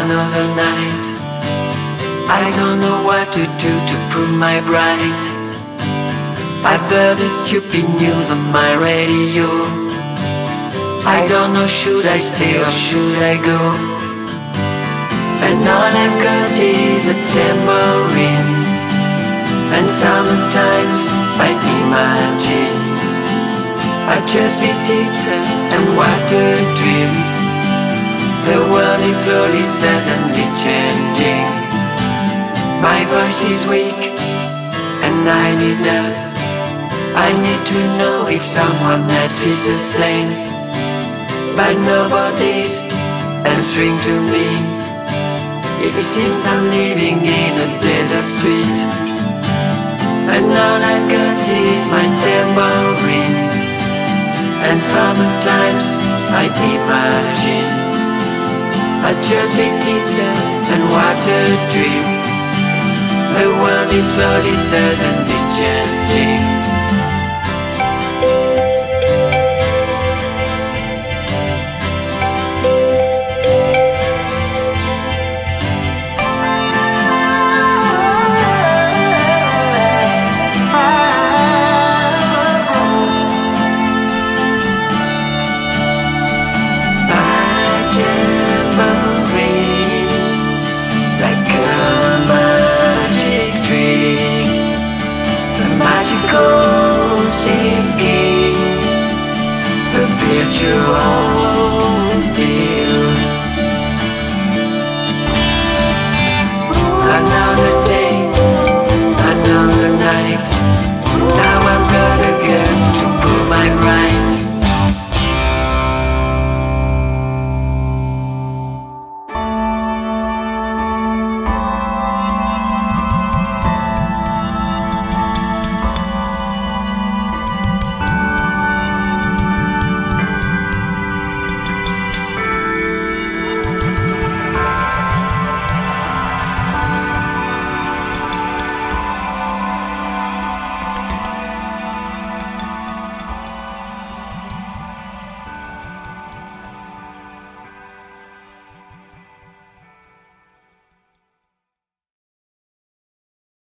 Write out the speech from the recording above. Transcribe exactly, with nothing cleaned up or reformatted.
another night. I don't know what to do to prove my right. I've heard the stupid news on my radio. I don't know, should I stay or should I go? And all I've got is a tambourine, and sometimes I imagine I just beat it, and what a dream. The world is slowly, suddenly changing. My voice is weak, and I need help. I need to know if someone else feels the same, but nobody's answering to me. It seems I'm living in a desert street, and all I got is my tambourine. And sometimes I imagine I just beat it, and what a dream. The world is slowly, suddenly changing.